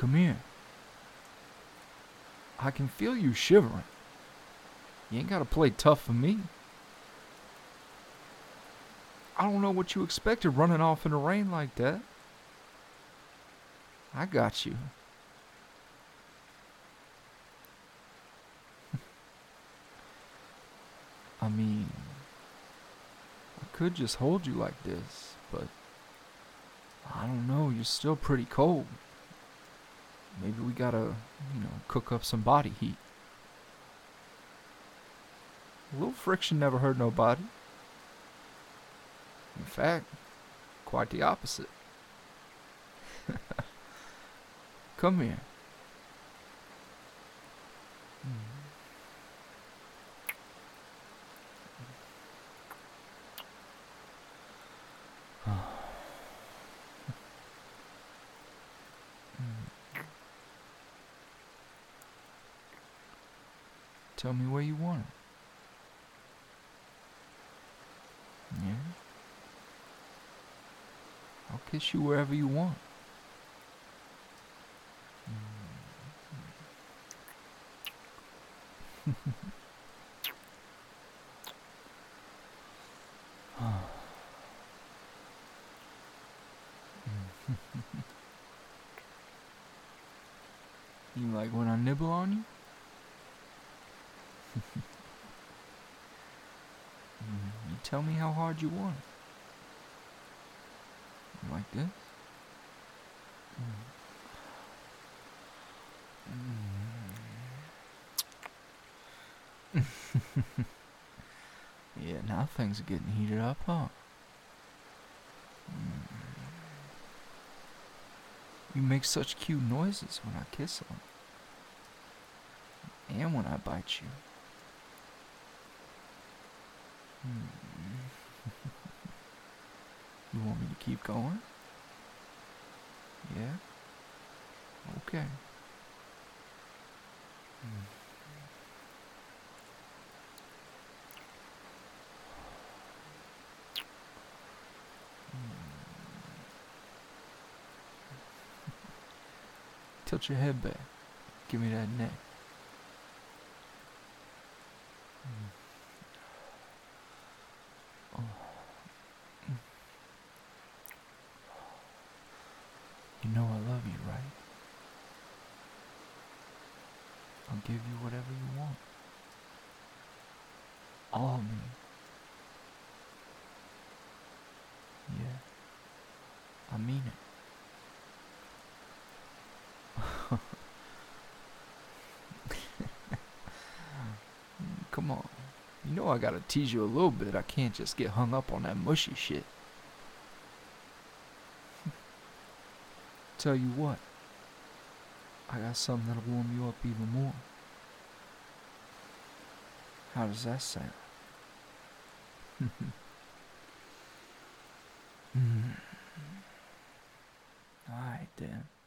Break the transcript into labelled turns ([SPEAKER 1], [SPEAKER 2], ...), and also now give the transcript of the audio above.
[SPEAKER 1] Come here. I can feel you shivering. You ain't gotta play tough for me. I don't know what you expected running off in the rain like that. I got you. I mean, I could just hold you like this, but I don't know, you're still pretty cold. Maybe we gotta, cook up some body heat. A little friction never hurt nobody. In fact, quite the opposite. Come here. Tell me where you want it. Yeah? I'll kiss you wherever you want. You like when I nibble on you? You tell me how hard you want it. Like this? Yeah, now things are getting heated up, huh? You make such cute noises when I kiss on you. And when I bite you. You want me to keep going? Yeah? Okay. Tilt your head back. Give me that neck. You know I love you, right? I'll give you whatever you want. All of me. Yeah. I mean it. Come on. You know I gotta tease you a little bit. I can't just get hung up on that mushy shit. Tell you what. I got something that'll warm you up even more. How does that sound? Alright then.